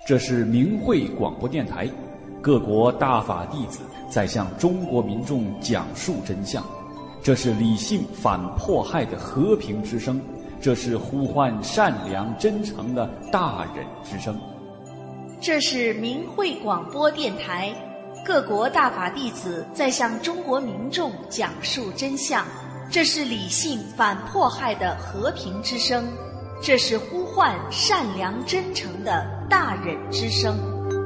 这是明慧广播电台，各国大法弟子在向中国民众讲述真相。这是理性反迫害的和平之声，这是呼唤善良真诚的大忍之声。 这是明慧广播电台，各国大法弟子在向中国民众讲述真相。这是理性反迫害的和平之声，这是呼唤善良真诚的大忍之声。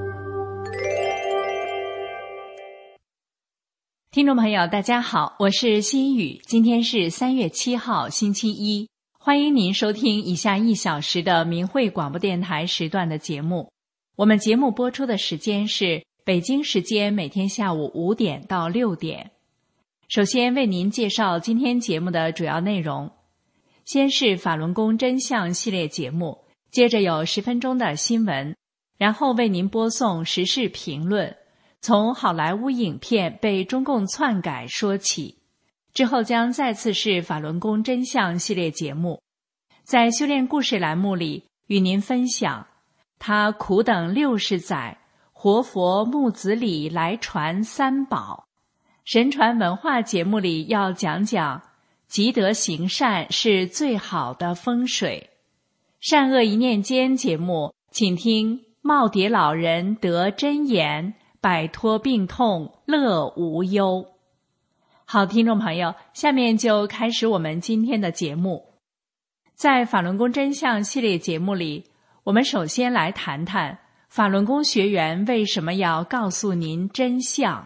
听众朋友大家好，我是心雨，今天是3月7号星期一，欢迎您收听以下1小时的明慧广播电台时段的节目。我们节目播出的时间是北京时间每天下午5点到6点。首先为您介绍今天节目的主要内容，先是法轮功真相系列节目，接着有10分钟的新闻，然后为您播送时事评论，从好莱坞影片被中共篡改说起，之后将再次是法轮功真相系列节目。在修炼故事栏目里与您分享他苦等60载，活佛木子李来传三宝。神传文化节目里要讲讲积德行善是最好的风水。善恶一念间节目，请听耄耋老人得真言，摆脱病痛乐无忧。好，听众朋友，下面就开始我们今天的节目。在法轮功真相系列节目里，我们首先来谈谈法轮功学员为什么要告诉您真相。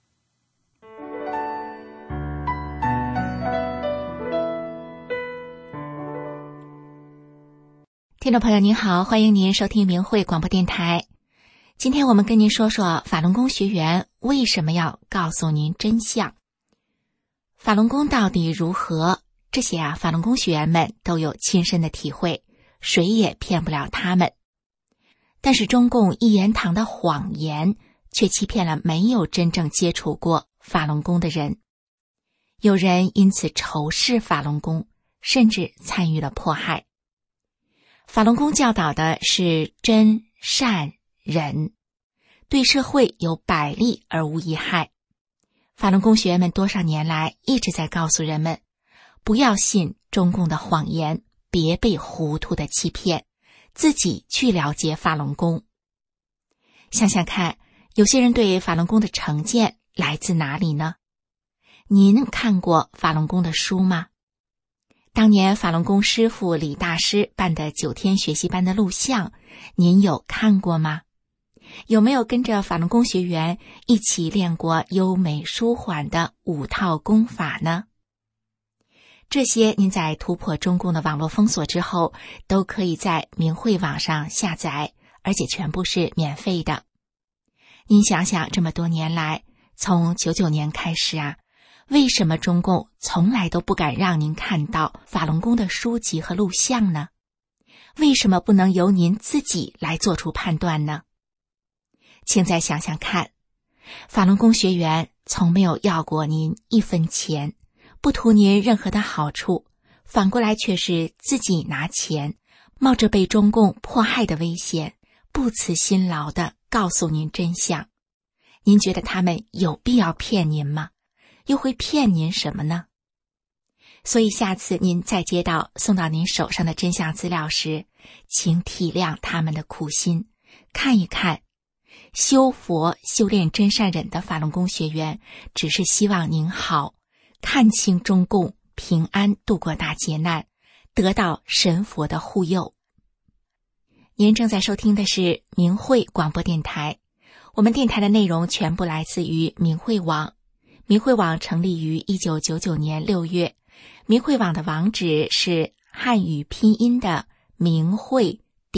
听众朋友您好，欢迎您收听明慧广播电台。今天我们跟您说说法轮功学员为什么要告诉您真相。法轮功到底如何？这些法轮功学员们都有亲身的体会，谁也骗不了他们。但是中共一言堂的谎言却欺骗了没有真正接触过法轮功的人。有人因此仇视法轮功，甚至参与了迫害。法轮功教导的是真善忍，对社会有百利而无一害。法轮功学员们多少年来一直在告诉人们，不要信中共的谎言，别被糊涂的欺骗，自己去了解法轮功。想想看，有些人对法轮功的成见来自哪里呢？您看过法轮功的书吗？当年法轮功师父李大师办的9天学习班的录像，您有看过吗？有没有跟着法轮功学员一起练过优美舒缓的5套功法呢？这些您在突破中共的网络封锁之后，都可以在明慧网上下载，而且全部是免费的。您想想，这么多年来，从99年开始为什么中共从来都不敢让您看到法轮功的书籍和录像呢？为什么不能由您自己来做出判断呢？请再想想看，法轮功学员从没有要过您1分钱，不图您任何的好处，反过来却是自己拿钱，冒着被中共迫害的危险，不辞辛劳地告诉您真相。您觉得他们有必要骗您吗？又会骗您什么呢？所以下次您再接到送到您手上的真相资料时，请体谅他们的苦心，看一看修佛修炼真善忍的法轮功学员只是希望您好，看清中共，平安度过大劫难，得到神佛的护佑。您正在收听的是明慧广播电台，我们电台的内容全部来自于明慧网。明慧网成立于1999年6月，明慧网的网址是汉语拼音的明慧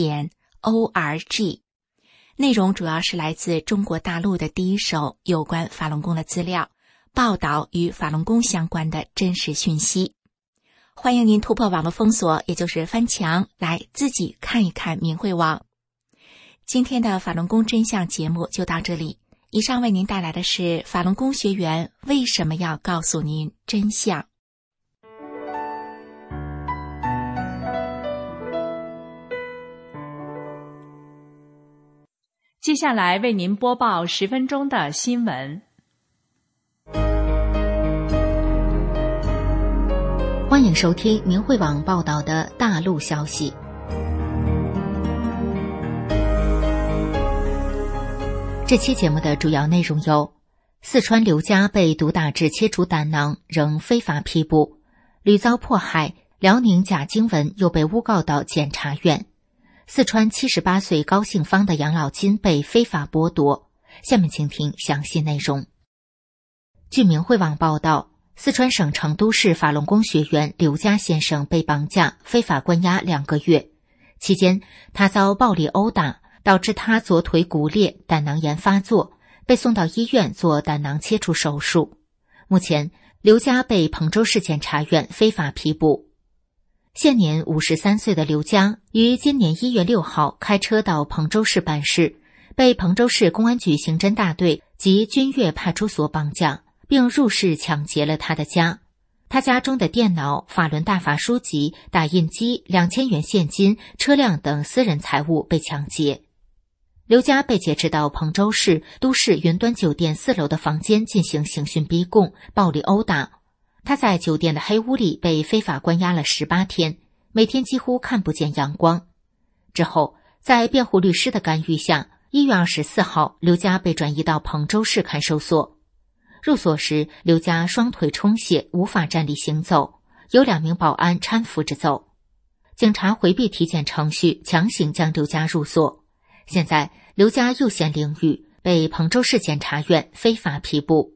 .org， 内容主要是来自中国大陆的第一手有关法轮功的资料，报道与法轮功相关的真实讯息。欢迎您突破网络封锁，也就是翻墙，来自己看一看明慧网。今天的法轮功真相节目就到这里。以上为您带来的是法轮功学员为什么要告诉您真相。 接下来为您播报10分钟的新闻。 欢迎收听明慧网报道的大陆消息。这期节目的主要内容有：四川刘家被毒打致切除胆囊，仍非法批捕；屡遭迫害，辽宁贾经文又被诬告到检察院；四川78岁高姓芳的养老金被非法剥夺。下面请听详细内容。据明慧网报道，四川省成都市法轮功学员刘家先生被绑架非法关押2个月，期间他遭暴力殴打，导致他左腿骨裂，胆囊炎发作，被送到医院做胆囊切除手术。目前刘家被彭州市检察院非法批捕。现年53岁的刘家于今年1月6号开车到彭州市办事，被彭州市公安局刑侦大队及君悦派出所绑架，并入室抢劫了他的家。他家中的电脑、法轮大法书籍、打印机、2000元现金、车辆等私人财物被抢劫。刘家被劫持到彭州市都市云端酒店4楼的房间进行刑讯逼供、暴力殴打。他在酒店的黑屋里被非法关押了18天，每天几乎看不见阳光。之后，在辩护律师的干预下，1月24号，刘家被转移到彭州市看守所。入所时，刘家双腿充血，无法站立行走，有2名保安搀扶着走。警察回避体检程序，强行将刘家入所。现在刘家又现囹圄，被彭州市检察院非法批捕。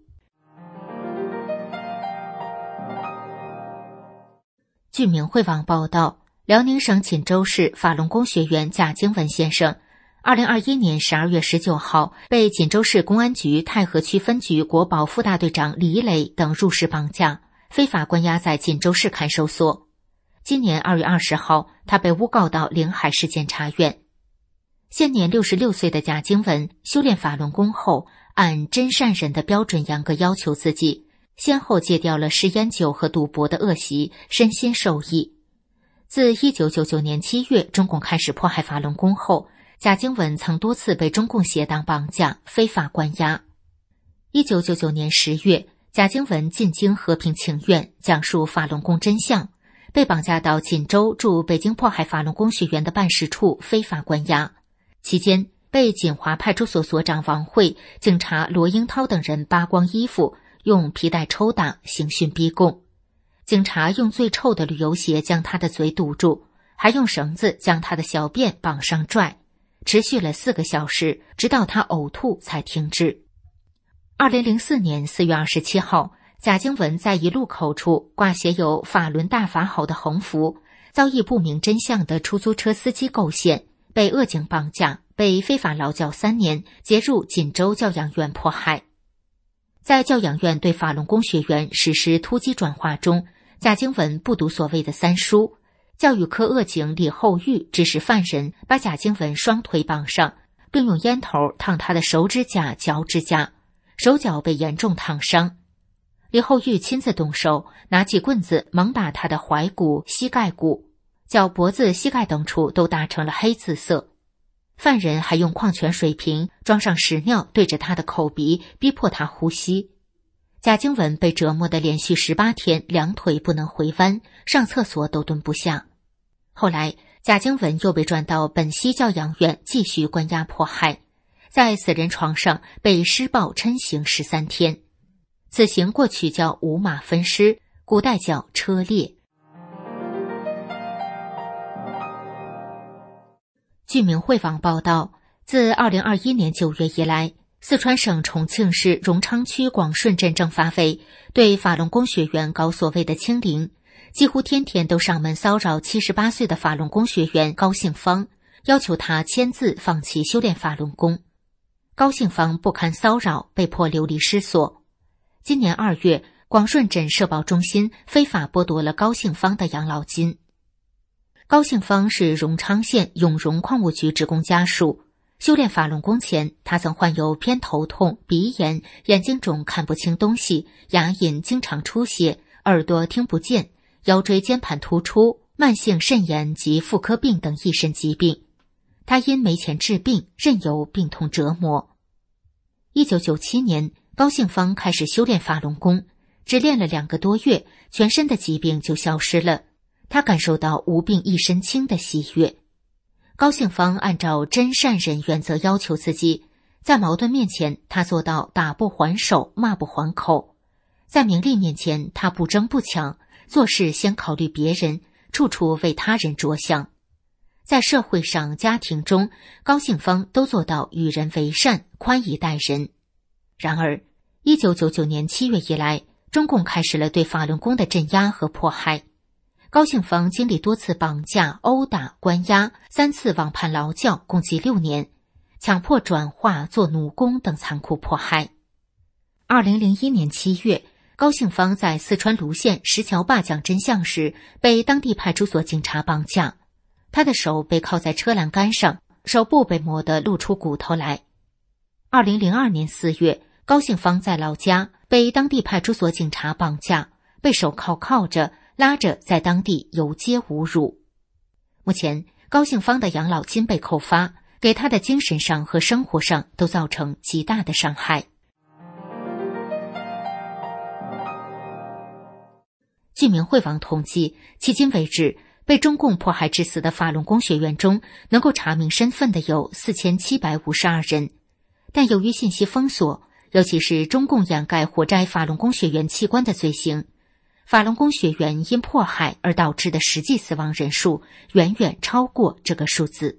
据明慧网报道，辽宁省锦州市法轮功学员贾经文先生2021年12月19号被锦州市公安局太和区分局国保副大队长李磊等入室绑架，非法关押在锦州市看守所。今年2月20号，他被诬告到临海市检察院。现年66岁的贾经文修炼法轮功后，按真善人的标准严格要求自己，先后戒掉了食烟酒和赌博的恶习，身心受益。自1999年7月中共开始迫害法轮功后，贾经文曾多次被中共邪党绑架、非法关押。1999年10月，贾经文进京和平请愿，讲述法轮功真相，被绑架到锦州驻北京迫害法轮功学员的办事处非法关押。期间被锦华派出所所长王慧、警察罗英涛等人扒光衣服，用皮带抽打，刑讯逼供。警察用最臭的旅游鞋将他的嘴堵住，还用绳子将他的小便绑上拽，持续了4个小时，直到他呕吐才停止。2004年4月27号，贾经文在一路口处挂写有法轮大法好的横幅，遭一不明真相的出租车司机构陷，被恶警绑架，被非法劳教3年，劫入锦州教养院迫害。在教养院对法轮功学员实施突击转化中，贾经文不读所谓的3书。教育科恶警李厚玉指使犯人把贾经文双腿绑上，并用烟头烫他的手指甲、脚趾甲，手脚被严重烫伤。李厚玉亲自动手，拿起棍子猛打他的踝骨、膝盖骨，脚脖子、膝盖等处都打成了黑紫色。犯人还用矿泉水瓶装上屎尿对着他的口鼻，逼迫他呼吸。贾经文被折磨得连续18天2腿不能回弯，上厕所都蹲不下。后来贾经文又被转到本溪教养院继续关押迫害，在死人床上被施暴抻刑13天。此刑过去叫五马分尸，古代叫车裂。据明慧网报道，自2021年9月以来，四川省重庆市荣昌区广顺镇政法委对法轮功学员搞所谓的清零，几乎天天都上门骚扰78岁的法轮功学员高姓芳，要求他签字放弃修炼法轮功。高姓芳不堪骚扰，被迫流离失所。今年2月，广顺镇社保中心非法剥夺了高姓芳的养老金。高姓芳是荣昌县永荣矿务局职工家属，修炼法轮功前，他曾患有偏头痛、鼻炎、眼睛肿看不清东西、牙龈经常出血、耳朵听不见、腰椎间盘突出、慢性肾炎及妇科病等益肾疾病。 他因没钱治病，任由病痛折磨。1997年，高信芳开始修炼法轮功，只练了2个多月，全身的疾病就消失了。他感受到无病一身轻的喜悦。高信芳按照真善忍原则要求自己，在矛盾面前，他做到打不还手，骂不还口；在名利面前，他不争不抢，做事先考虑别人，处处为他人着想。在社会上、家庭中，高信芳都做到与人为善，宽以待人。然而，1999年7月以来，中共开始了对法轮功的镇压和迫害。高信芳经历多次绑架、殴打、关押，3次网判劳教，共计6年，强迫转化做奴工等残酷迫害。2001年7月，高信芳在四川泸县石桥坝讲真相时，被当地派出所警察绑架。他的手被铐在车栏杆上，手部被磨得露出骨头来。2002年4月，高信芳在老家被当地派出所警察绑架，被手铐着，拉着在当地游街侮辱。目前，高信芳的养老金被扣发，给他的精神上和生活上都造成极大的伤害。据明慧网统计，迄今为止，被中共迫害致死的法轮功学员中，能够查明身份的有4752人。但由于信息封锁，尤其是中共掩盖活摘法轮功学员器官的罪行，法轮功学员因迫害而导致的实际死亡人数远远超过这个数字。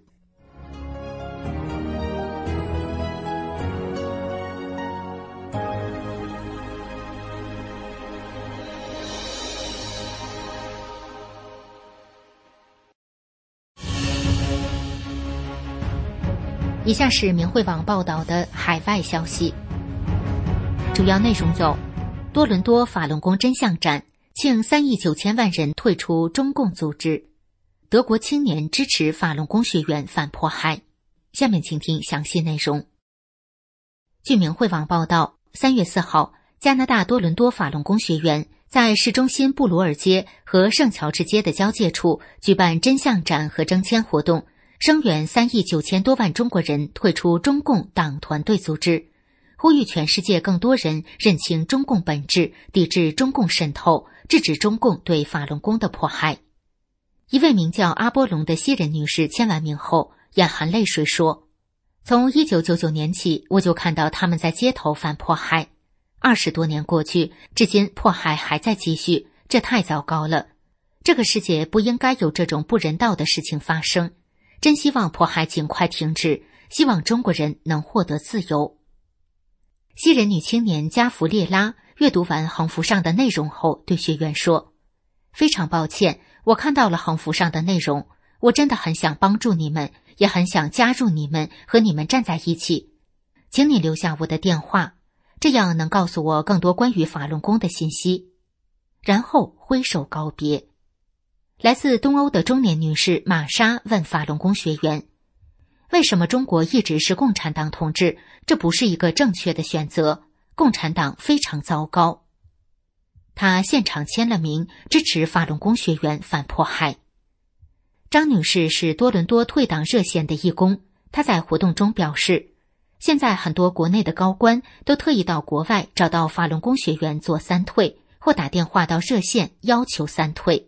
以下是明慧网报道的海外消息，主要内容有：多伦多法轮功真相展庆3亿9千万人退出中共组织；德国青年支持法轮功学员反迫害。下面请听详细内容。据明慧网报道，3月4号，加拿大多伦多法轮功学员在市中心布鲁尔街和圣乔治街的交界处举办真相展和征签活动，声援3亿9千多万中国人退出中共党团队组织，呼吁全世界更多人认清中共本质，抵制中共渗透，制止中共对法轮功的迫害。一位名叫阿波龙的西人女士签完名后，眼含泪水说：“从1999年起，我就看到他们在街头反迫害。20多年过去，至今迫害还在继续，这太糟糕了。这个世界不应该有这种不人道的事情发生。真希望迫害尽快停止，希望中国人能获得自由。”西人女青年加弗列拉阅读完横幅上的内容后，对学员说：“非常抱歉，我看到了横幅上的内容，我真的很想帮助你们，也很想加入你们，和你们站在一起。请你留下我的电话，这样能告诉我更多关于法轮功的信息。”然后挥手告别。来自东欧的中年女士玛莎问法轮功学员：“为什么中国一直是共产党统治？这不是一个正确的选择，共产党非常糟糕。”她现场签了名，支持法轮功学员反迫害。张女士是多伦多退党热线的义工，她在活动中表示，现在很多国内的高官都特意到国外找到法轮功学员做3退，或打电话到热线要求3退。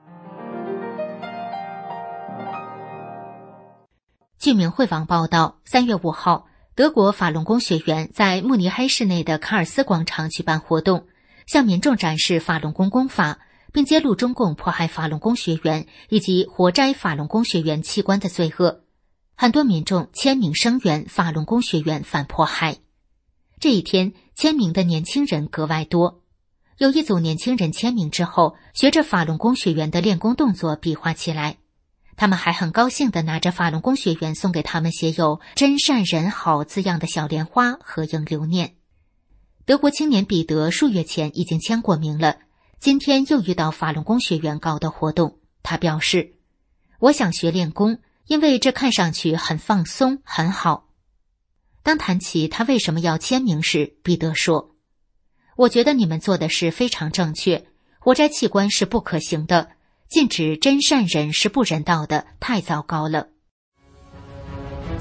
据明慧网报道，3月5号，德国法轮功学员在慕尼黑市内的卡尔斯广场举办活动，向民众展示法轮功功法，并揭露中共迫害法轮功学员以及活摘法轮功学员器官的罪恶。很多民众签名声援法轮功学员反迫害。这一天，签名的年轻人格外多。有一组年轻人签名之后，学着法轮功学员的练功动作比划起来。他们还很高兴地拿着法轮功学员送给他们写有真善人好字样的小莲花合影留念。德国青年彼得数月前已经签过名了，今天又遇到法轮功学员搞的活动。他表示：“我想学练功，因为这看上去很放松，很好。”当谈起他为什么要签名时，彼得说：“我觉得你们做的事非常正确，活摘器官是不可行的，禁止真善人是不人道的，太糟糕了。”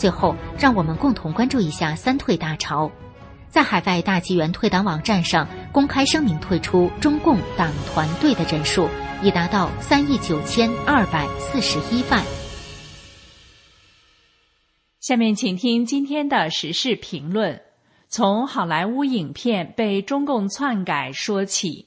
最后，让我们共同关注一下三退大潮。在海外大纪元退党网站上公开声明退出中共党团队的人数已达到39241万。 下面请听今天的时事评论，从好莱坞影片被中共篡改说起。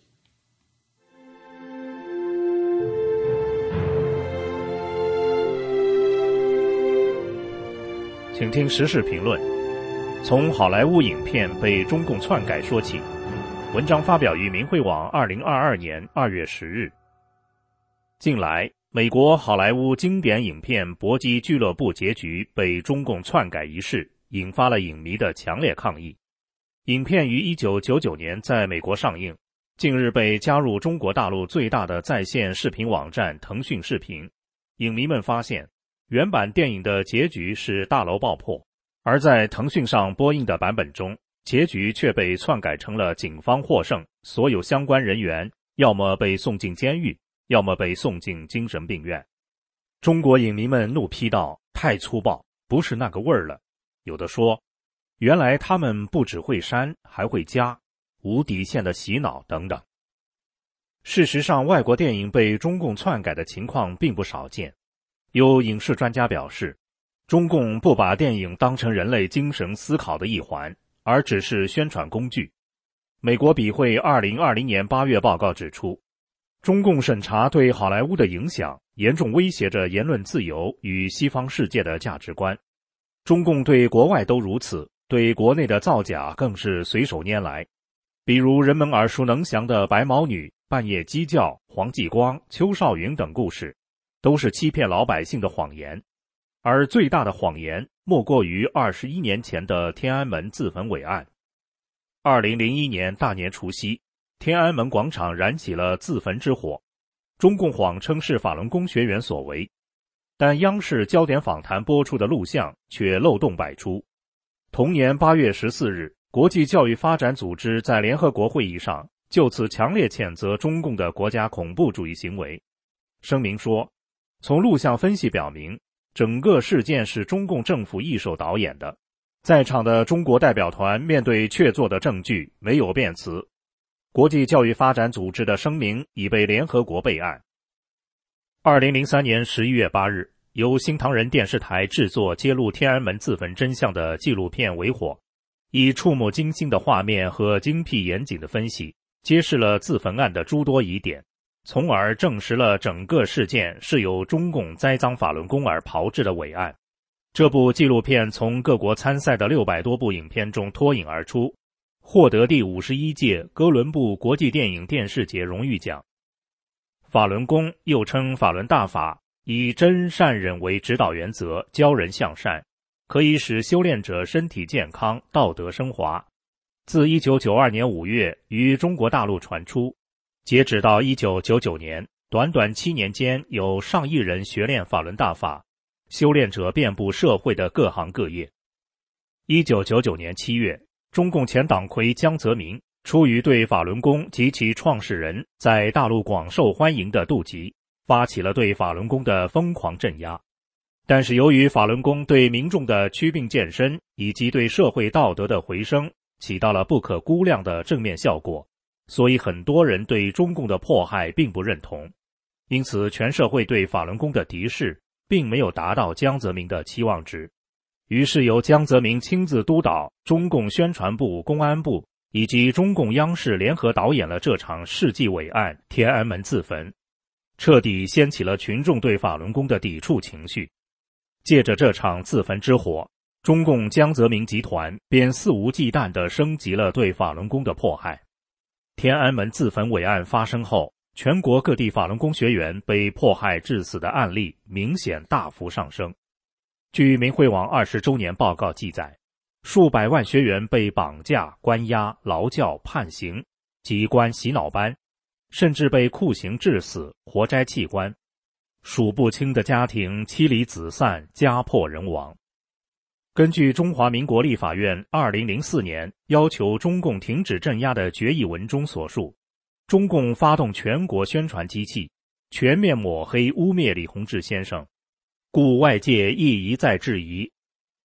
请听时事评论，从好莱坞影片被中共篡改说起。文章发表于明慧网2022年2月10日。近来，美国好莱坞经典影片《搏击俱乐部》结局被中共篡改一事，引发了影迷的强烈抗议。影片于1999年在美国上映，近日被加入中国大陆最大的在线视频网站腾讯视频。影迷们发现，原版电影的结局是大楼爆破，而在腾讯上播映的版本中，结局却被篡改成了警方获胜，所有相关人员要么被送进监狱，要么被送进精神病院。中国影迷们怒批道：太粗暴，不是那个味儿了。有的说，原来他们不只会删，还会加，无底线的洗脑等等。事实上，外国电影被中共篡改的情况并不少见。有影视专家表示，中共不把电影当成人类精神思考的一环，而只是宣传工具。美国笔会2020年8月报告指出，中共审查对好莱坞的影响严重威胁着言论自由与西方世界的价值观。中共对国外都如此，对国内的造假更是随手拈来。比如人们耳熟能详的白毛女、半夜鸡叫、黄继光、邱少云等故事，都是欺骗老百姓的谎言。而最大的谎言莫过于21年前的天安门自焚伟案。2001年大年除夕，天安门广场燃起了自焚之火，中共谎称是法轮功学员所为，但央视焦点访谈播出的录像却漏洞百出。同年8月14日，国际教育发展组织在联合国会议上就此强烈谴责中共的国家恐怖主义行为。声明说，从录像分析表明，整个事件是中共政府一手导演的。在场的中国代表团面对确凿的证据，没有辩词。国际教育发展组织的声明已被联合国备案。2003年11月8日，由新唐人电视台制作揭露天安门自焚真相的纪录片为火，以触目惊心的画面和精辟严谨的分析，揭示了自焚案的诸多疑点，从而证实了整个事件是由中共栽赃法轮功而炮制的伪案。这部纪录片从各国参赛的600多部影片中脱颖而出，获得第51届哥伦布国际电影电视节荣誉奖。法轮功又称法轮大法，以真善忍为指导原则，教人向善，可以使修炼者身体健康，道德升华。自1992年5月于中国大陆传出，截止到1999年，短短7年间有上亿人学练法轮大法，修炼者遍布社会的各行各业。1999年7月，中共前党魁江泽民出于对法轮功及其创始人在大陆广受欢迎的妒忌，发起了对法轮功的疯狂镇压。但是由于法轮功对民众的祛病健身以及对社会道德的回升起到了不可估量的正面效果，所以很多人对中共的迫害并不认同。因此全社会对法轮功的敌视并没有达到江泽民的期望值。于是由江泽民亲自督导，中共宣传部、公安部以及中共央视联合导演了这场世纪伟案——天安门自焚，彻底掀起了群众对法轮功的抵触情绪。借着这场自焚之火，中共江泽民集团便肆无忌惮地升级了对法轮功的迫害。天安门自焚伟案发生后，全国各地法轮功学员被迫害致死的案例明显大幅上升。据明慧网20周年报告记载，数百万学员被绑架、关押、劳教、判刑，及关洗脑班，甚至被酷刑致死、活摘器官，数不清的家庭妻离子散，家破人亡。根据中华民国立法院2004年要求中共停止镇压的决议文中所述，中共发动全国宣传机器，全面抹黑污蔑李洪志先生，故外界亦一再质疑，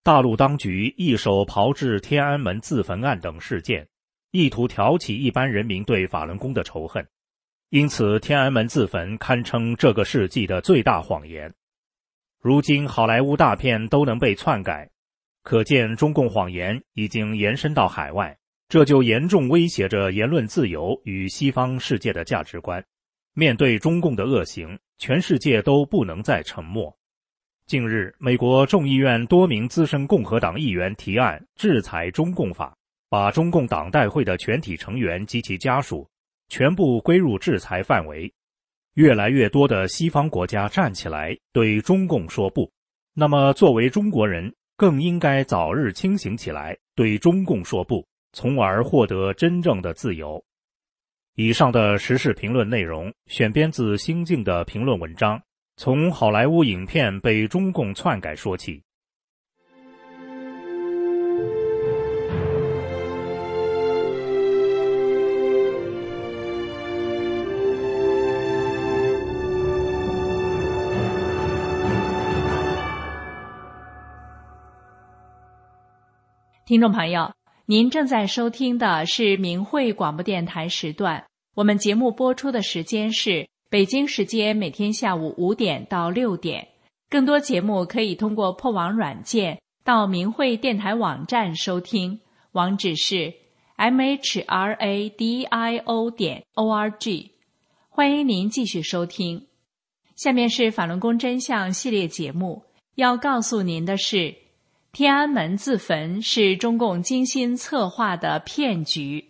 大陆当局一手炮制天安门自焚案等事件，意图挑起一般人民对法轮功的仇恨。因此，天安门自焚堪称这个世纪的最大谎言。如今好莱坞大片都能被篡改，可见中共谎言已经延伸到海外，这就严重威胁着言论自由与西方世界的价值观。面对中共的恶行，全世界都不能再沉默。近日，美国众议院多名资深共和党议员提案制裁中共法，把中共党代会的全体成员及其家属全部归入制裁范围。越来越多的西方国家站起来对中共说不，那么作为中国人更应该早日清醒起来，对中共说不，从而获得真正的自由。以上的时事评论内容选编自新晋的评论文章，从好莱坞影片被中共篡改说起。 听众朋友，您正在收听的是明慧广播电台时段，我们节目播出的时间是北京时间每天下午5点到6点。更多节目可以通过破网软件到明慧电台网站收听，网址是 mhradio.org。 欢迎您继续收听。下面是法轮功真相系列节目，要告诉您的是，天安门自焚是中共精心策划的骗局。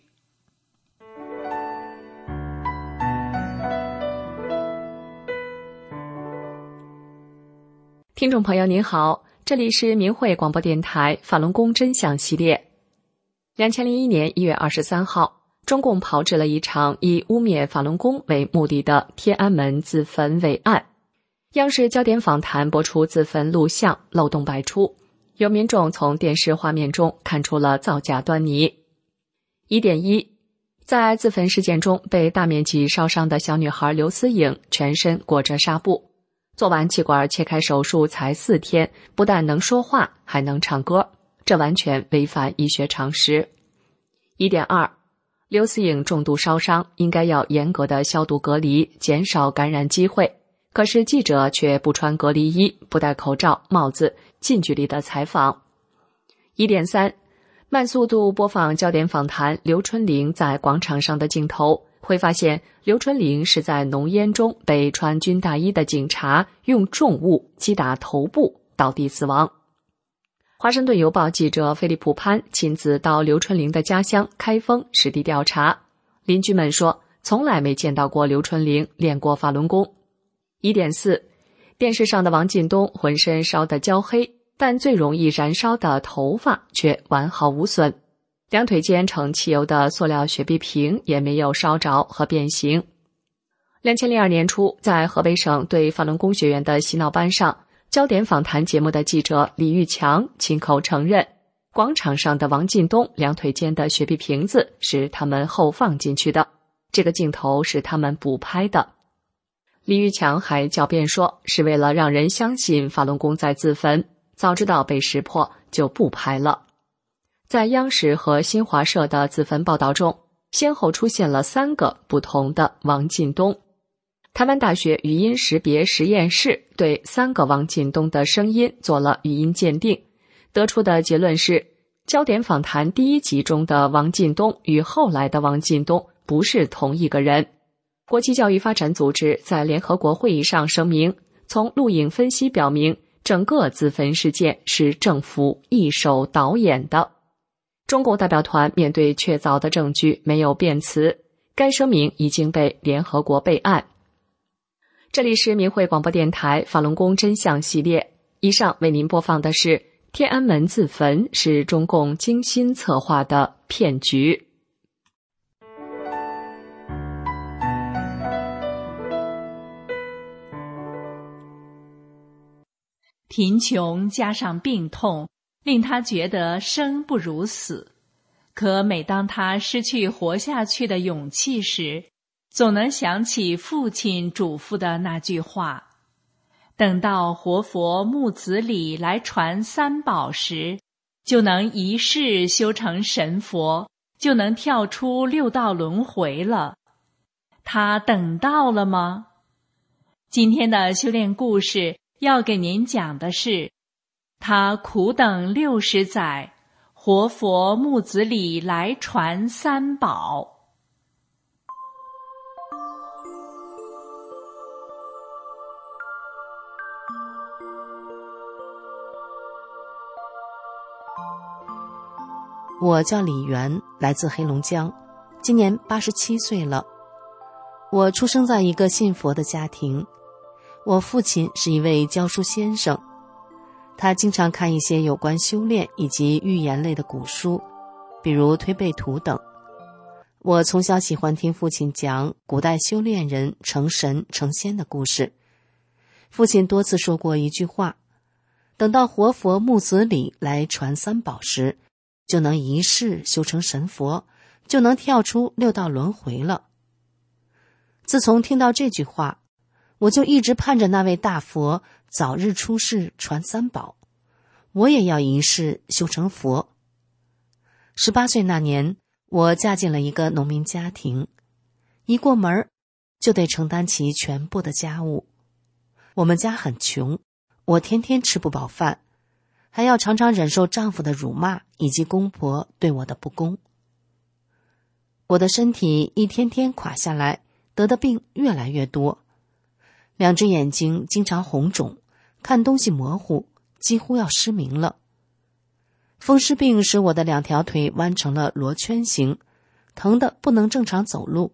听众朋友您好，这里是明慧广播电台法轮功真相系列。2001年1月23号，中共炮制了一场以污蔑法轮功为目的的天安门自焚伪案。央视焦点访谈播出自焚录像，漏洞百出，有民众从电视画面中看出了造假端倪。1.1， 在自焚事件中被大面积烧伤的小女孩刘思颖全身裹着纱布，做完气管切开手术才4天，不但能说话，还能唱歌，这完全违反医学常识。1.2， 刘思颖重度烧伤，应该要严格的消毒隔离，减少感染机会。可是记者却不穿隔离衣，不戴口罩、帽子，近距离的采访。1.3， 慢速度播放焦点访谈刘春玲在广场上的镜头，会发现刘春玲是在浓烟中被穿军大衣的警察用重物击打头部，倒地死亡。华盛顿邮报记者菲利普潘亲自到刘春玲的家乡开封实地调查，邻居们说从来没见到过刘春玲练过法轮功。1.4， 电视上的王进东浑身烧得焦黑，但最容易燃烧的头发却完好无损，两腿间盛汽油的塑料雪碧瓶也没有烧着和变形。2002年初，在河北省对法轮功学员的洗脑班上，焦点访谈节目的记者李玉强亲口承认，广场上的王进东两腿间的雪碧瓶子是他们后放进去的，这个镜头是他们补拍的。李玉强还狡辩说，是为了让人相信法轮功在自焚，早知道被识破就不拍了。在央视和新华社的自焚报道中，先后出现了3个不同的王进东。台湾大学语音识别实验室对3个王进东的声音做了语音鉴定，得出的结论是，焦点访谈第1集中的王进东与后来的王进东不是同一个人。国际教育发展组织在联合国会议上声明，从录影分析表明，整个自焚事件是政府一手导演的。中共代表团面对确凿的证据没有辩词，该声明已经被联合国备案。这里是明慧广播电台法轮功真相系列，以上为您播放的是天安门自焚是中共精心策划的骗局。 贫穷加上病痛，令他觉得生不如死。可每当他失去活下去的勇气时，总能想起父亲嘱咐的那句话： 等到活佛木子李来传三宝时，就能一世修成神佛，就能跳出六道轮回了。他等到了吗？今天的修炼故事要给您讲的是，他苦等60载，活佛木子李来传三宝。 我叫李元，来自黑龙江，今年87岁了。我出生在一个信佛的家庭，我父亲是一位教书先生，他经常看一些有关修炼以及寓言类的古书，比如《推背图》等。我从小喜欢听父亲讲古代修炼人成神成仙的故事。父亲多次说过一句话，等到活佛木子李来传三宝时，就能一世修成神佛，就能跳出六道轮回了。自从听到这句话，我就一直盼着那位大佛早日出世传三宝，我也要一世修成佛。18岁那年，我嫁进了一个农民家庭，一过门就得承担起全部的家务。我们家很穷，我天天吃不饱饭，还要常常忍受丈夫的辱骂以及公婆对我的不公。我的身体一天天垮下来，得的病越来越多，2只眼睛经常红肿，看东西模糊，几乎要失明了。风湿病使我的2条腿弯成了罗圈形，疼得不能正常走路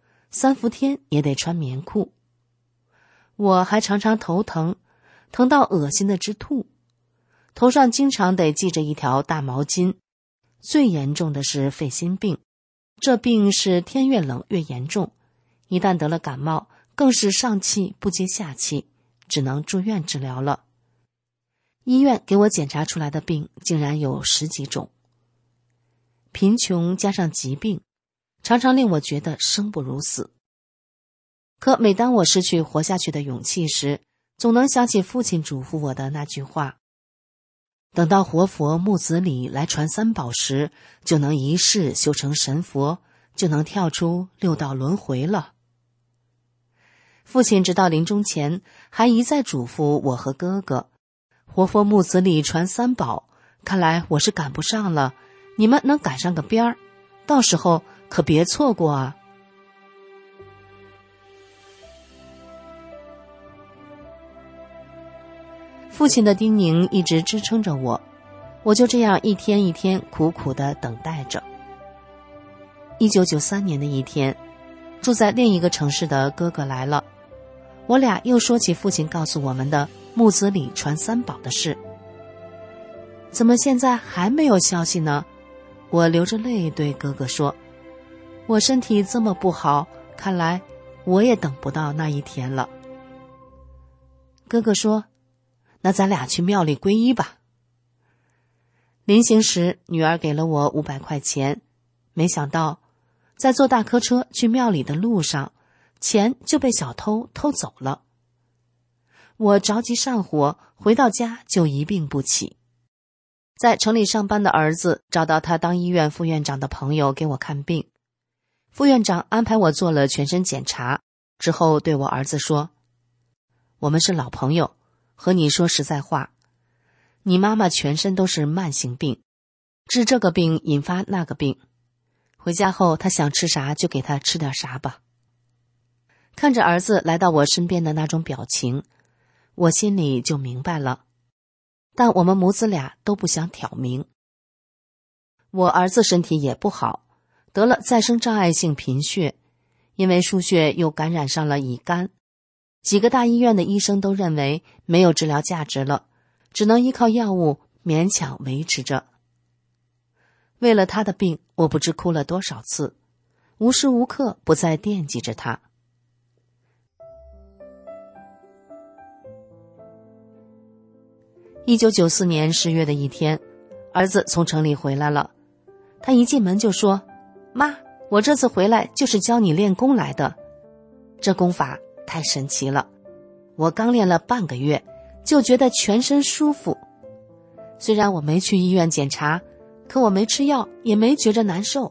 ，3伏天也得穿棉裤。我还常常头疼，疼到恶心的直吐，头上经常得系着一条大毛巾。最严重的是肺心病，这病是天越冷越严重，一旦得了感冒，更是上气不接下气，只能住院治疗了。医院给我检查出来的病竟然有10几种。贫穷加上疾病，常常令我觉得生不如死。可每当我失去活下去的勇气时，总能想起父亲嘱咐我的那句话，等到活佛木子李来传三宝时，就能一世修成神佛，就能跳出六道轮回了。父亲直到临终前还一再嘱咐我和哥哥，活佛木子李传三宝，看来我是赶不上了，你们能赶上个边儿，到时候可别错过啊。父亲的叮咛一直支撑着我，我就这样一天一天苦苦地等待着。1993年的一天，住在另一个城市的哥哥来了，我俩又说起父亲告诉我们的木子李传三宝的事。怎么现在还没有消息呢？我流着泪对哥哥说，我身体这么不好，看来我也等不到那一天了。哥哥说，那咱俩去庙里皈依吧。临行时，女儿给了我500块钱，没想到在坐大客车去庙里的路上，钱就被小偷偷走了。我着急上火，回到家就一病不起。在城里上班的儿子找到他当医院副院长的朋友给我看病，副院长安排我做了全身检查，之后对我儿子说，我们是老朋友，和你说实在话，你妈妈全身都是慢性病，治这个病引发那个病，回家后她想吃啥就给她吃点啥吧。看着儿子来到我身边的那种表情，我心里就明白了，但我们母子俩都不想挑明。我儿子身体也不好，得了再生障碍性贫血，因为输血又感染上了乙肝，几个大医院的医生都认为没有治疗价值了，只能依靠药物勉强维持着。为了他的病，我不知哭了多少次，无时无刻不在惦记着他。1994年10月的一天，儿子从城里回来了，他一进门就说，妈，我这次回来就是教你练功来的。这功法太神奇了， 我刚练了半个月，就觉得全身舒服。虽然我没去医院检查，可我没吃药，也没觉着难受。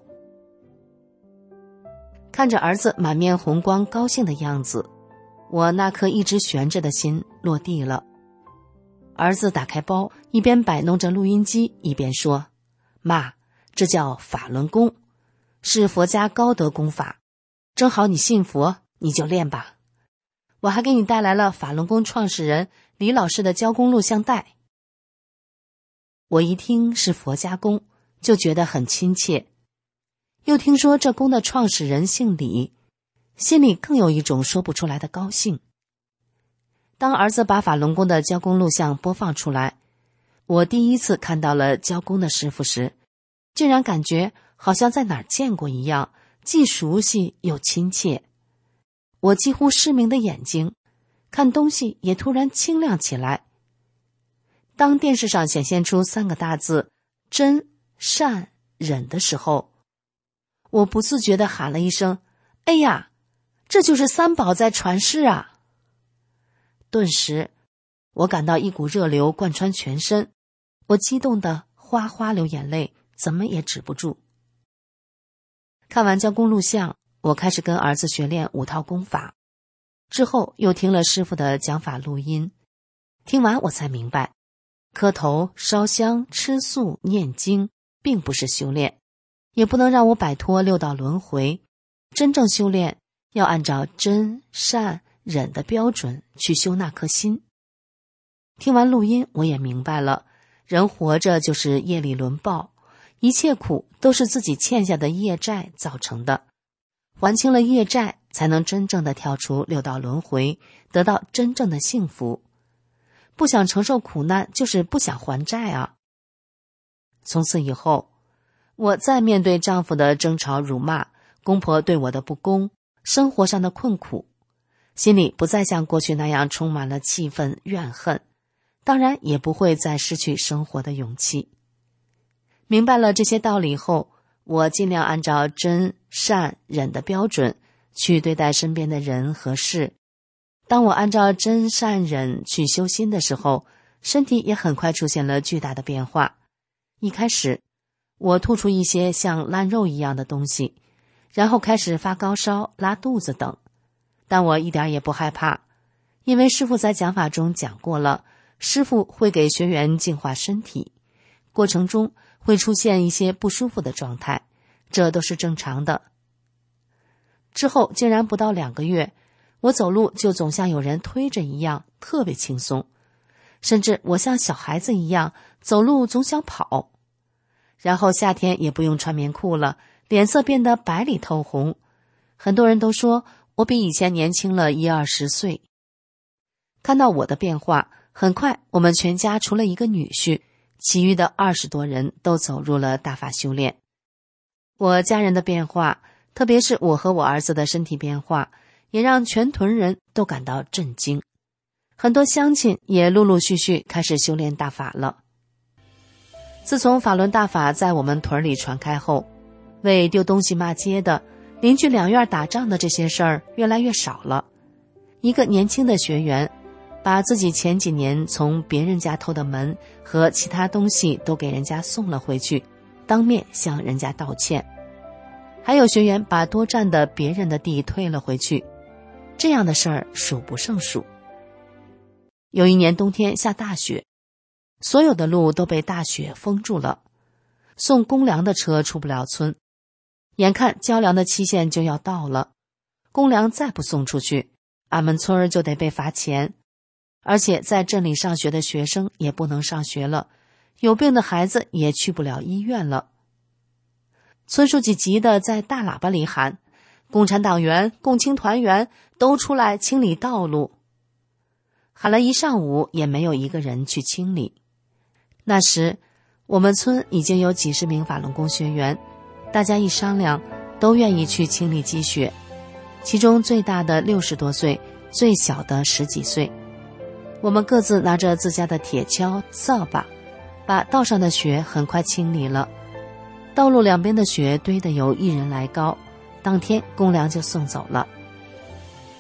看着儿子满面红光高兴的样子，我那颗一直悬着的心落地了。儿子打开包，一边摆弄着录音机，一边说：妈，这叫法轮功，是佛家高德功法，正好你信佛，你就练吧。我还给你带来了法轮功创始人李老师的教功录像带。我一听是佛家功，就觉得很亲切，又听说这功的创始人姓李，心里更有一种说不出来的高兴。当儿子把法轮功的教功录像播放出来，我第一次看到了教功的师傅时，竟然感觉好像在哪儿见过一样，既熟悉又亲切。我几乎失明的眼睛看东西也突然清亮起来。当电视上显现出3个大字真善忍的时候，我不自觉地喊了一声：哎呀，这就是三宝在传世啊！顿时我感到一股热流贯穿全身，我激动得哗哗流眼泪，怎么也止不住。看完教功录像，我开始跟儿子学练5套功法，之后又听了师傅的讲法录音，听完我才明白，磕头、烧香、吃素、念经并不是修炼，也不能让我摆脱6道轮回。真正修炼要按照真善忍的标准去修那颗心。听完录音，我也明白了，人活着就是业力轮报，一切苦都是自己欠下的业债造成的，还清了业债，才能真正的跳出6道轮回，得到真正的幸福。不想承受苦难，就是不想还债啊。从此以后，我再面对丈夫的争吵辱骂，公婆对我的不公，生活上的困苦，心里不再像过去那样充满了气愤怨恨，当然也不会再失去生活的勇气。明白了这些道理后，我尽量按照真善忍的标准去对待身边的人和事。当我按照真善忍去修心的时候，身体也很快出现了巨大的变化。一开始我吐出一些像烂肉一样的东西，然后开始发高烧、拉肚子等，但我一点也不害怕，因为师父在讲法中讲过了，师父会给学员净化身体，过程中会出现一些不舒服的状态，这都是正常的。之后竟然不到2个月，我走路就总像有人推着一样，特别轻松，甚至我像小孩子一样走路总想跑。然后夏天也不用穿棉裤了，脸色变得白里透红，很多人都说我比以前年轻了10-20岁。看到我的变化，很快我们全家除了一个女婿，其余的20多人都走入了大法修炼。我家人的变化，特别是我和我儿子的身体变化，也让全屯人都感到震惊。很多乡亲也陆陆续续开始修炼大法了。自从法轮大法在我们屯里传开后，为丢东西骂街的、邻居两院打仗的这些事儿越来越少了。一个年轻的学员把自己前几年从别人家偷的门和其他东西都给人家送了回去，当面向人家道歉。还有学员把多占的别人的地退了回去，这样的事儿数不胜数。有一年冬天下大雪，所有的路都被大雪封住了，送公粮的车出不了村。眼看交粮的期限就要到了，公粮再不送出去，俺们村儿就得被罚钱，而且在镇里上学的学生也不能上学了，有病的孩子也去不了医院了。村书记急得在大喇叭里喊：共产党员、共青团员都出来清理道路。喊了一上午也没有一个人去清理。那时我们村已经有几十名法轮功学员，大家一商量都愿意去清理积雪，其中最大的60多岁，最小的10几岁。我们各自拿着自家的铁锹、扫把，把道上的雪很快清理了。道路两边的雪堆得有1人来高，当天公粮就送走了。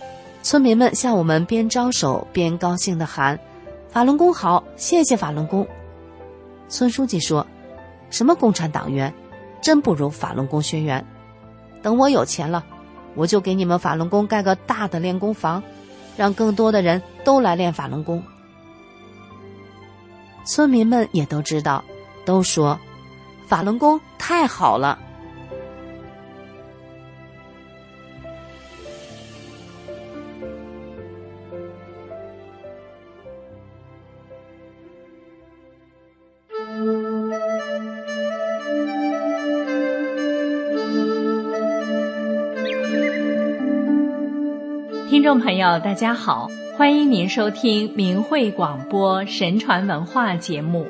村民们向我们边招手边高兴地喊：法轮功好，谢谢法轮功。村书记说：什么共产党员，真不如法轮功学员。等我有钱了，我就给你们法轮功盖个大的练功房，让更多的人都来练法轮功。村民们也都知道，都说法轮功太好了。 听众朋友大家好，欢迎您收听明慧广播神传文化节目。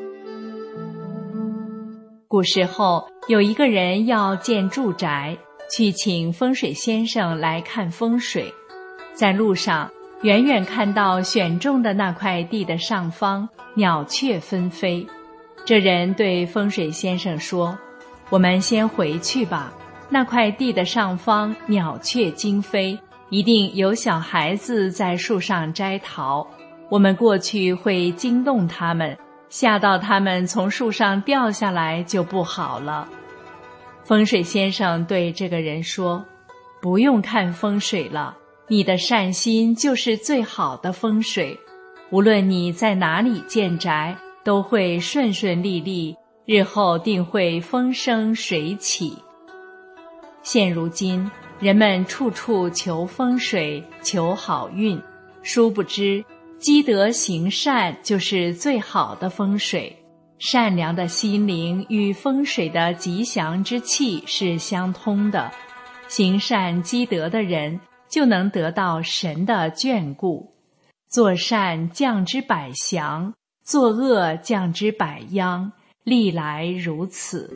古时候有一个人要建住宅，去请风水先生来看风水。在路上远远看到选中的那块地的上方鸟雀纷飞，这人对风水先生说：我们先回去吧，那块地的上方鸟雀惊飞，一定有小孩子在树上摘桃，我们过去会惊动他们，吓到他们从树上掉下来就不好了。风水先生对这个人说：不用看风水了，你的善心就是最好的风水，无论你在哪里建宅，都会顺顺利利，日后定会风生水起。现如今人们处处求风水，求好运，殊不知积德行善就是最好的风水。善良的心灵与风水的吉祥之气是相通的，行善积德的人就能得到神的眷顾。做善降之百祥，作恶降之百殃，历来如此。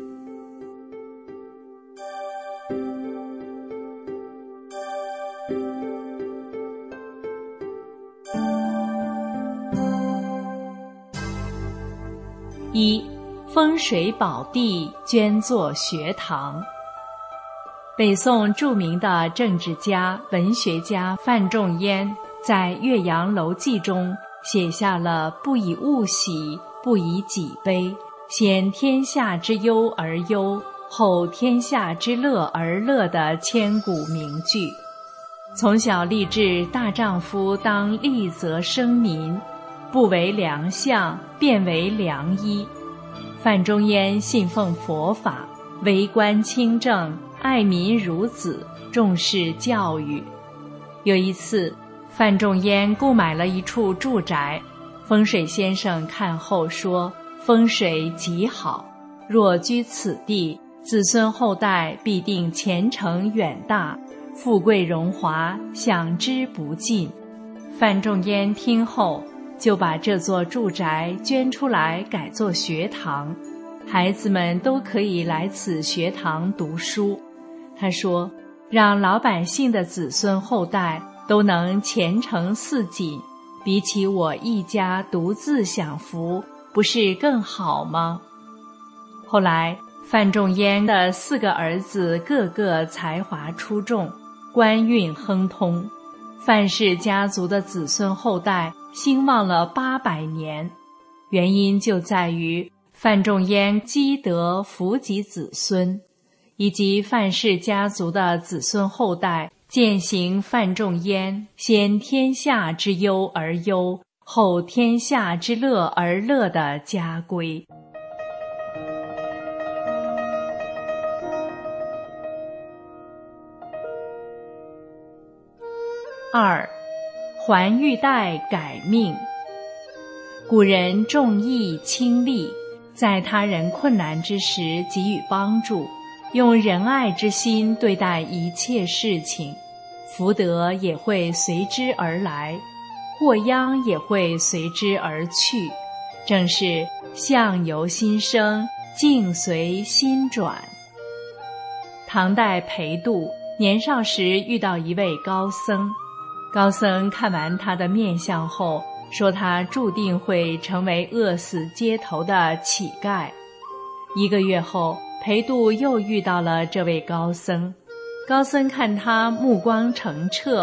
一、风水宝地捐作学堂。北宋著名的政治家、文学家范仲淹在《岳阳楼记》中写下了不以物喜，不以己悲，先天下之忧而忧，后天下之乐而乐的千古名句。从小立志大丈夫当立则生民，不为良相，便为良医。范仲淹信奉佛法，为官清正，爱民如子，重视教育。有一次，范仲淹购买了一处住宅，风水先生看后说：风水极好，若居此地，子孙后代必定前程远大，富贵荣华享之不尽。范仲淹听后，就把这座住宅捐出来改作学堂，孩子们都可以来此学堂读书。他说，让老百姓的子孙后代都能前程似锦，比起我一家独自享福，不是更好吗？后来范仲淹的4个儿子个个才华出众，官运亨通，范氏家族的子孙后代兴旺了800年，原因就在于范仲淹积德福及子孙，以及范氏家族的子孙后代践行范仲淹先天下之忧而忧，后天下之乐而乐的家规。2. 还玉带改命。古人重义轻利，在他人困难之时给予帮助，用仁爱之心对待一切事情，福德也会随之而来，祸殃也会随之而去，正是相由心生，境随心转。唐代裴度年少时遇到一位高僧，高僧看完他的面相后，说他注定会成为饿死街头的乞丐。1个月后，裴度又遇到了这位高僧，高僧看他目光澄澈，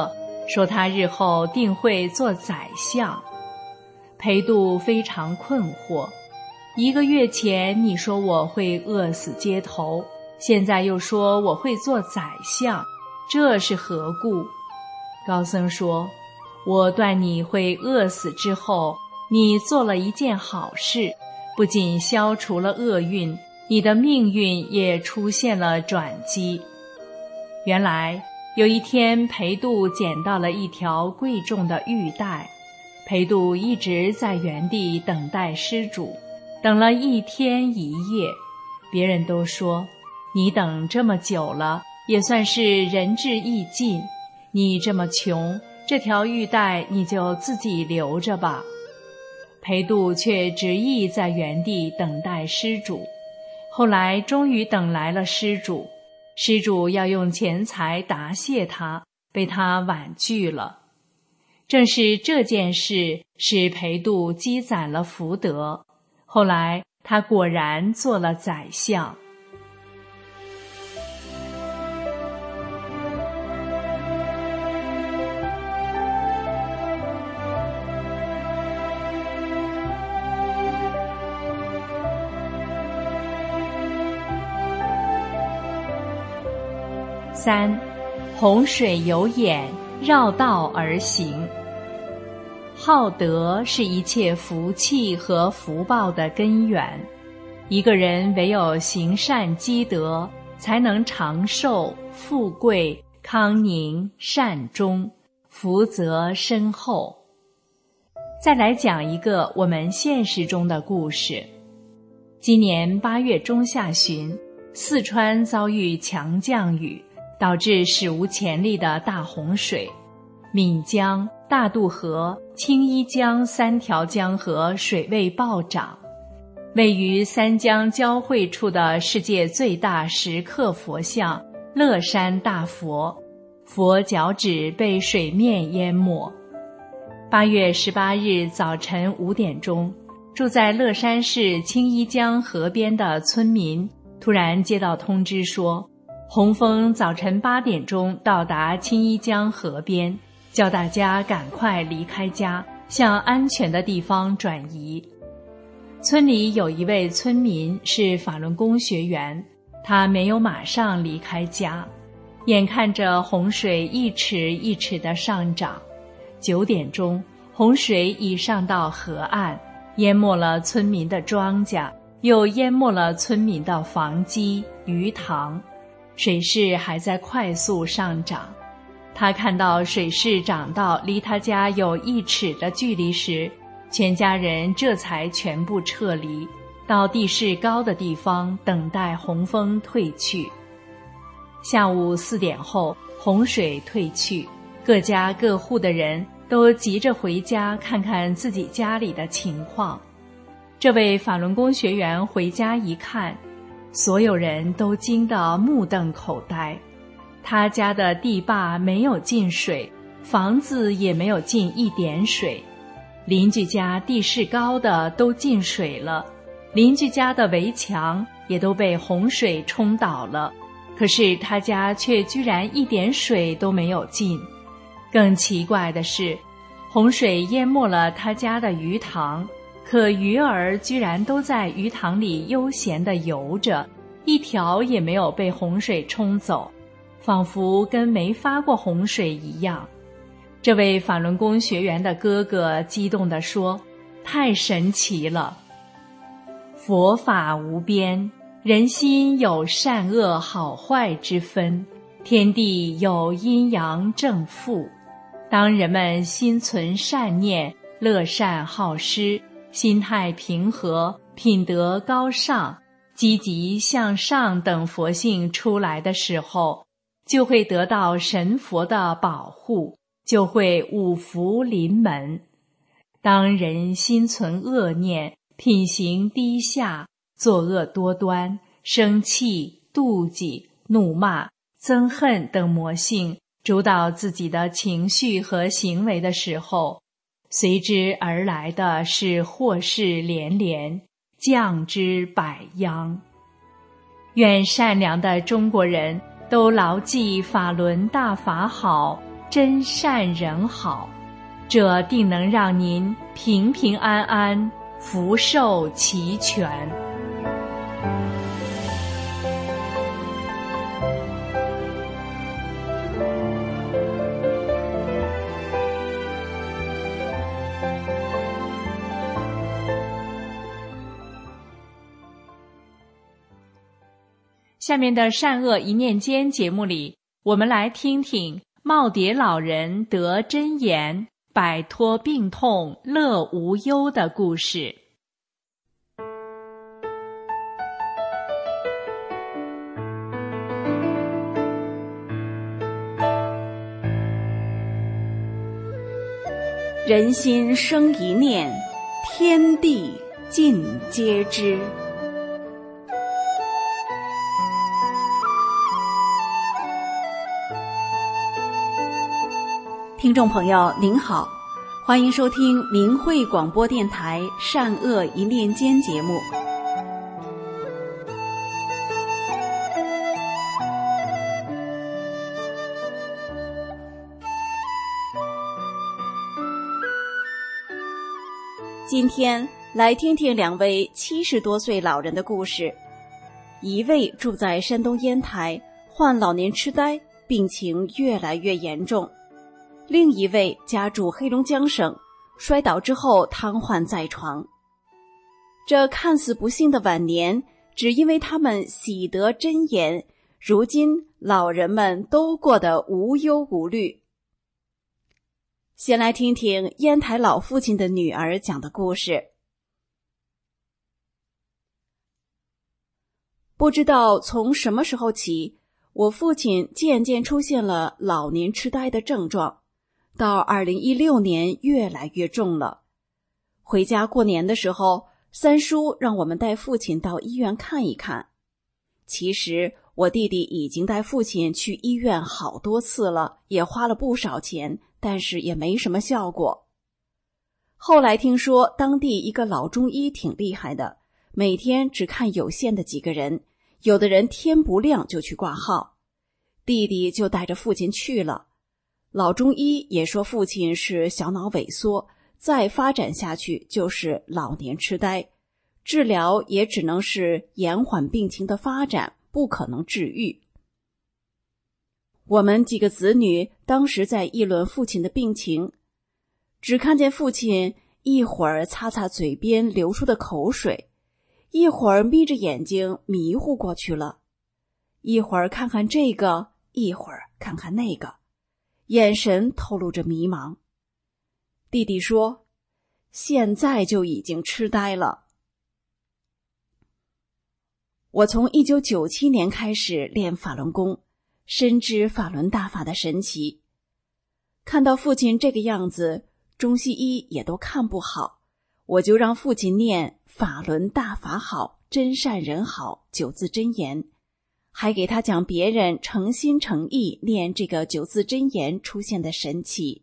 说他日后定会做宰相。裴度非常困惑，1个月前你说我会饿死街头，现在又说我会做宰相，这是何故？高僧说，我断你会饿死之后，你做了一件好事，不仅消除了厄运，你的命运也出现了转机。原来有一天，裴度捡到了一条贵重的玉带，裴度一直在原地等待施主，等了1天1夜。别人都说，你等这么久了，也算是仁至义尽。你这么穷，这条玉带你就自己留着吧。裴度却执意在原地等待施主。后来终于等来了施主，施主要用钱财答谢他，被他婉拒了。正是这件事使裴度积攒了福德，后来他果然做了宰相。3. 洪水有眼，绕道而行。好德是一切福气和福报的根源。一个人唯有行善积德，才能长寿、富贵、康宁、善终，福泽深厚。再来讲一个我们现实中的故事。今年8月中下旬，四川遭遇强降雨，导致史无前例的大洪水。岷江、大渡河、青衣江3条江河水位暴涨。位于三江交汇处的世界最大石刻佛像乐山大佛，佛脚趾被水面淹没。8月18日早晨5点钟，住在乐山市青衣江河边的村民突然接到通知说，洪峰早晨8点钟到达青衣江河边，叫大家赶快离开家，向安全的地方转移。村里有一位村民是法轮功学员，他没有马上离开家，眼看着洪水一尺一尺的上涨。9点钟，洪水已上到河岸，淹没了村民的庄稼，又淹没了村民的房基、鱼塘，水势还在快速上涨。他看到水势涨到离他家有1尺的距离时，全家人这才全部撤离，到地势高的地方等待洪峰退去。下午4点后，洪水退去，各家各户的人都急着回家看看自己家里的情况。这位法轮功学员回家一看，所有人都惊得目瞪口呆。他家的地坝没有进水，房子也没有进一点水，邻居家地势高的都进水了，邻居家的围墙也都被洪水冲倒了，可是他家却居然一点水都没有进。更奇怪的是，洪水淹没了他家的鱼塘，可鱼儿居然都在鱼塘里悠闲地游着，一条也没有被洪水冲走，仿佛跟没发过洪水一样。这位法轮功学员的哥哥激动地说，太神奇了！佛法无边，人心有善恶好坏之分，天地有阴阳正负。当人们心存善念，乐善好施，心态平和，品德高尚，积极向上等佛性出来的时候，就会得到神佛的保护，就会五福临门。当人心存恶念，品行低下，作恶多端，生气、妒忌、怒骂、憎恨等魔性主导自己的情绪和行为的时候，随之而来的是祸事连连，降之百殃。愿善良的中国人都牢记法轮大法好， 真善人好，这定能让您平平安安，福寿齐全。下面的善恶一念间节目里，我们来听听耄耋老人得真言，摆脱病痛乐无忧的故事。 人心生一念，天地尽皆知。听众朋友您好，欢迎收听明慧广播电台善恶一念间节目。今天来听听两位70多岁老人的故事。一位住在山东烟台，患老年痴呆，病情越来越严重。另一位家住黑龙江省，摔倒之后瘫痪在床。这看似不幸的晚年，只因为他们喜得真言，如今老人们都过得无忧无虑。先来听听烟台老父亲的女儿讲的故事。不知道从什么时候起，我父亲渐渐出现了老年痴呆的症状，到2016年越来越重了。回家过年的时候，三叔让我们带父亲到医院看一看。其实我弟弟已经带父亲去医院好多次了，也花了不少钱，但是也没什么效果。后来听说当地一个老中医挺厉害的，每天只看有限的几个人，有的人天不亮就去挂号。弟弟就带着父亲去了。老中医也说父亲是小脑萎缩，再发展下去就是老年痴呆，治疗也只能是延缓病情的发展，不可能治愈。我们几个子女当时在议论父亲的病情，只看见父亲一会儿擦擦嘴边流出的口水，一会儿眯着眼睛迷糊过去了，一会儿看看这个，一会儿看看那个，眼神透露着迷茫。弟弟说，现在就已经痴呆了。我从1997年开始练法轮功，深知法轮大法的神奇。看到父亲这个样子，中西医也都看不好，我就让父亲念法轮大法好，真善人好9字真言，还给他讲别人诚心诚意念这个9字真言出现的神奇。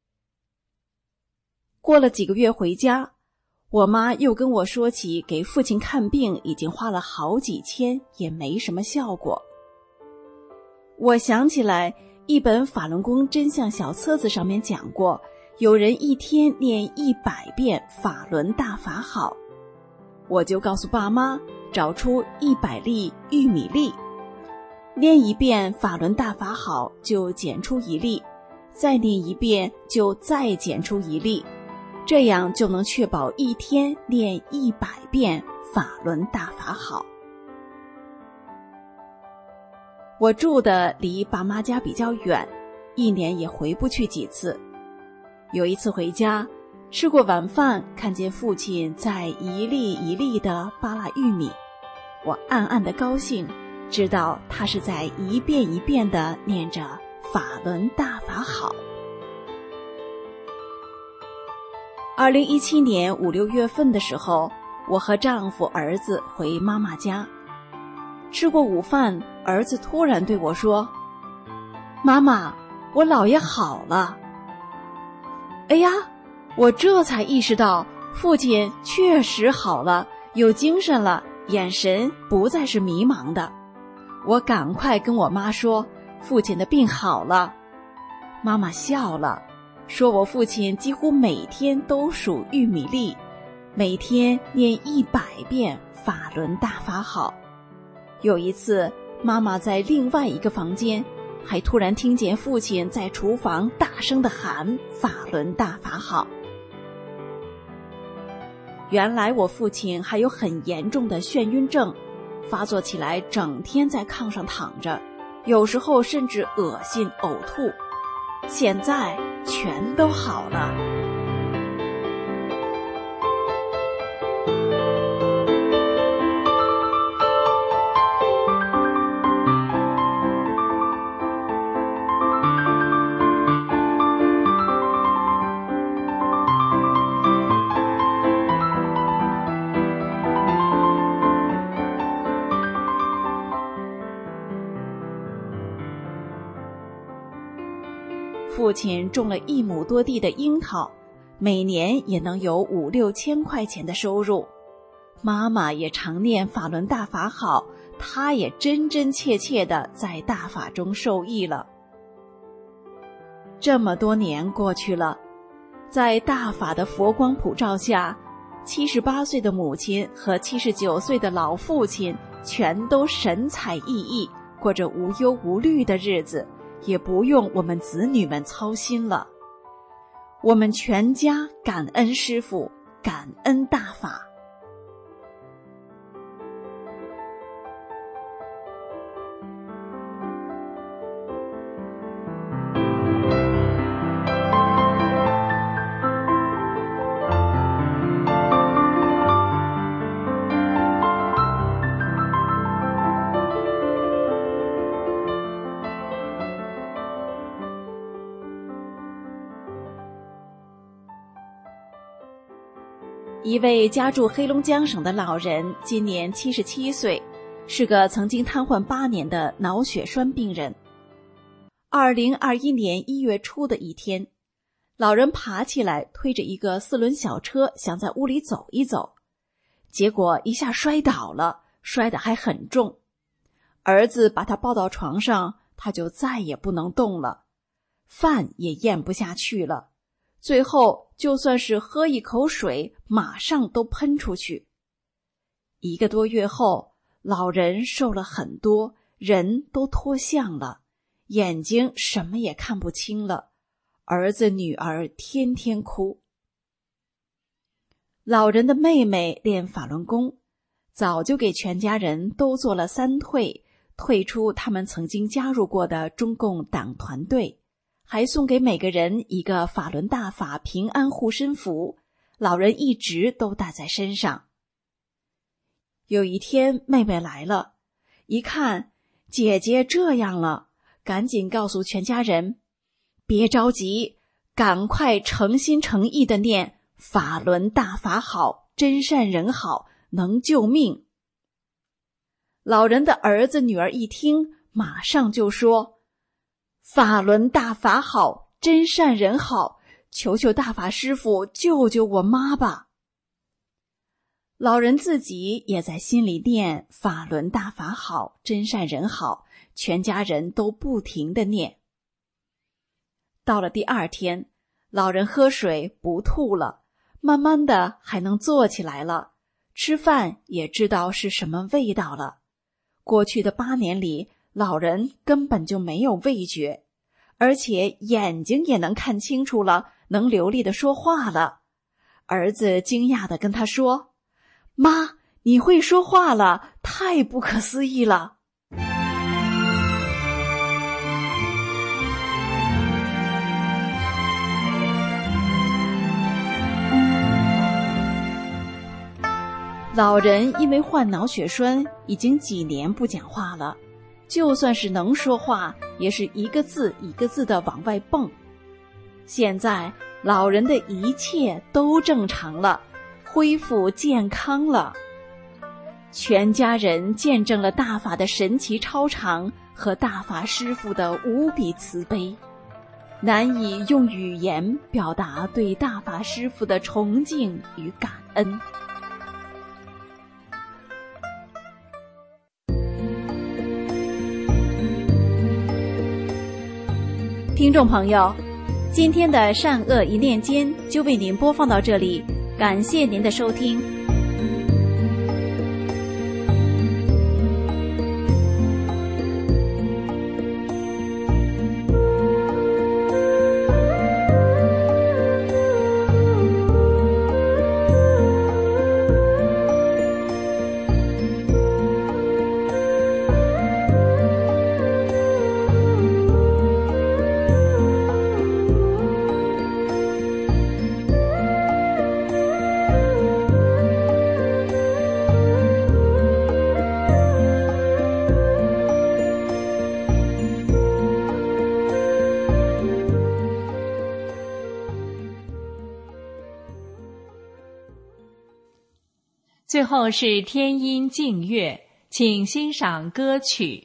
过了几个月回家，我妈又跟我说起给父亲看病已经花了好几千，也没什么效果。我想起来一本法轮功真相小册子上面讲过，有人一天念100遍法轮大法好。我就告诉爸妈找出100粒玉米粒，念一遍法轮大法好就减出1粒，再念一遍就再减出1粒，这样就能确保一天念100遍法轮大法好。我住的离爸妈家比较远，一年也回不去几次。有一次回家，吃过晚饭，看见父亲在一粒一粒地扒拉玉米，我暗暗的高兴，知道他是在一遍一遍地念着法轮大法好。2017年5、6月份的时候，我和丈夫、儿子回妈妈家，吃过午饭，儿子突然对我说，妈妈，我姥爷好了。哎呀，我这才意识到父亲确实好了，有精神了，眼神不再是迷茫的。我赶快跟我妈说，父亲的病好了。 妈妈笑了，说我父亲几乎每天都数玉米粒，每天念100遍法轮大法好。有一次，妈妈在另外一个房间，还突然听见父亲在厨房大声地喊法轮大法好。原来我父亲还有很严重的眩晕症，发作起来整天在炕上躺着，有时候甚至恶心呕吐，现在全都好了。父亲种了1亩多地的樱桃，每年也能有5、6千块钱的收入。妈妈也常念法轮大法好，她也真真切切地在大法中受益了。这么多年过去了，在大法的佛光普照下，78岁的母亲和79岁的老父亲全都神采奕奕，过着无忧无虑的日子，也不用我们子女们操心了。我们全家感恩师父，感恩大法。一位家住黑龙江省的老人，今年77岁，是个曾经瘫痪8年的脑血栓病人。2021年1月初的一天，老人爬起来，推着一个4轮小车，想在屋里走一走，结果一下摔倒了，摔得还很重。儿子把他抱到床上，他就再也不能动了，饭也咽不下去了，最后就算是喝一口水，马上都喷出去。1个多月后，老人瘦了很多，人都脱相了，眼睛什么也看不清了，儿子女儿天天哭。老人的妹妹练法轮功，早就给全家人都做了3退，退出他们曾经加入过的中共党团队，还送给每个人一个法轮大法平安护身符，老人一直都带在身上。有一天妹妹来了，一看姐姐这样了，赶紧告诉全家人，别着急，赶快诚心诚意地念法轮大法好，真善人好，能救命。老人的儿子女儿一听，马上就说，法轮大法好，真善人好，求求大法师父救救我妈吧。老人自己也在心里念法轮大法好，真善人好，全家人都不停地念。到了第2天，老人喝水不吐了，慢慢的还能坐起来了，吃饭也知道是什么味道了。过去的8年里，老人根本就没有味觉，而且眼睛也能看清楚了，能流利地说话了。儿子惊讶地跟他说，妈，你会说话了，太不可思议了。老人因为患脑血栓，已经几年不讲话了，就算是能说话，也是一个字一个字的往外蹦。现在老人的一切都正常了，恢复健康了。全家人见证了大法的神奇超常和大法师父的无比慈悲，难以用语言表达对大法师父的崇敬与感恩。 听众朋友，今天的善恶一念间就为您播放到这里，感谢您的收听。 最后是天音静乐，请欣赏歌曲。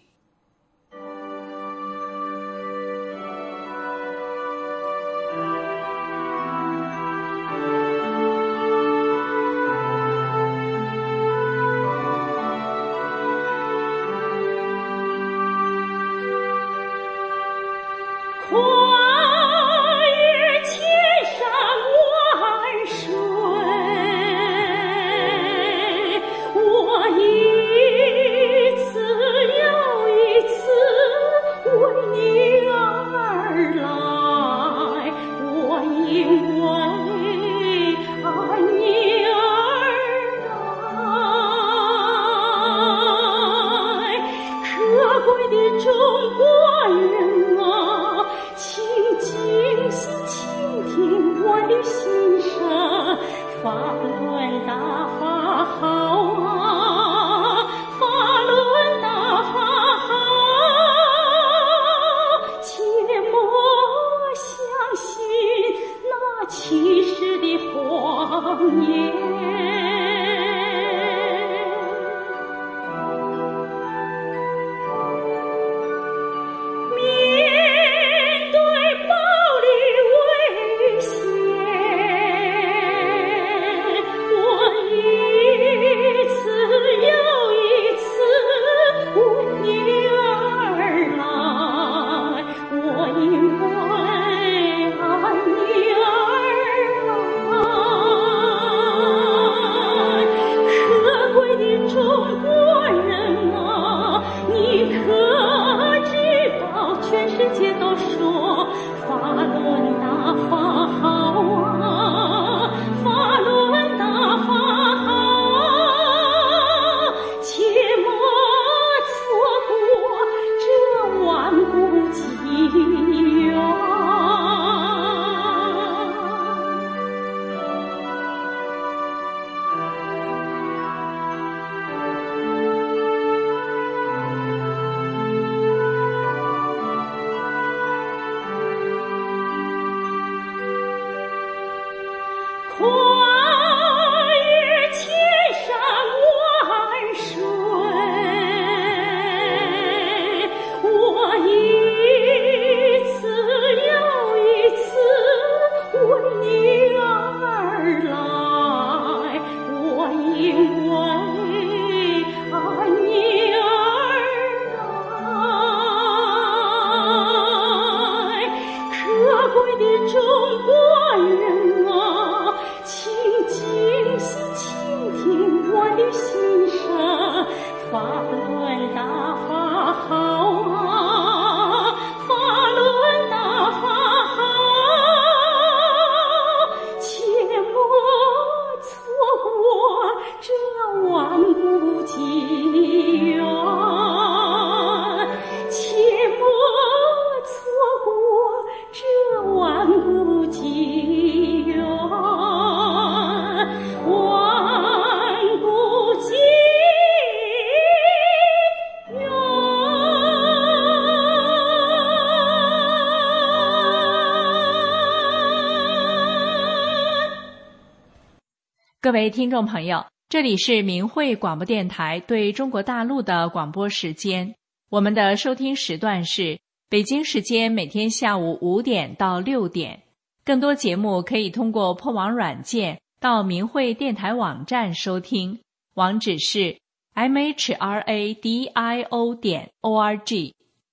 各位听众朋友，这里是明慧广播电台对中国大陆的广播时间。我们的收听时段是北京时间每天下午5点到6点。更多节目可以通过破网软件到明慧电台网站收听，网址是 mhradio.org。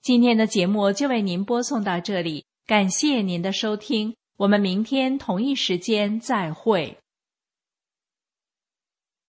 今天的节目就为您播送到这里，感谢您的收听，我们明天同一时间再会。